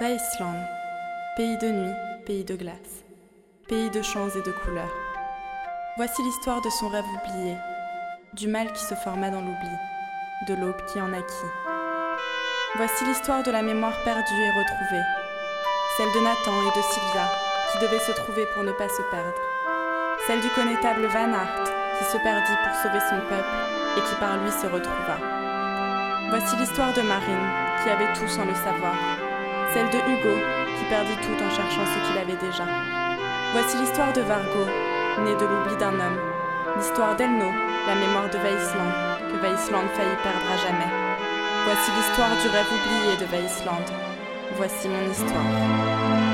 Weissland, pays de nuit, pays de glace, pays de chants et de couleurs. Voici l'histoire de son rêve oublié, du mal qui se forma dans l'oubli, de l'aube qui en naquit. Voici l'histoire de la mémoire perdue et retrouvée, celle de Nathan et de Sylvia, qui devaient se trouver pour ne pas se perdre, celle du connétable Van Aert, qui se perdit pour sauver son peuple et qui par lui se retrouva. Voici l'histoire de Marine, qui avait tout sans le savoir, celle de Hugo, qui perdit tout en cherchant ce qu'il avait déjà. Voici l'histoire de Vargo, né de l'oubli d'un homme, l'histoire d'Elno, la mémoire de Weissland, que Weissland faillit perdre à jamais. Voici l'histoire du rêve oublié de Weissland. Voici mon histoire.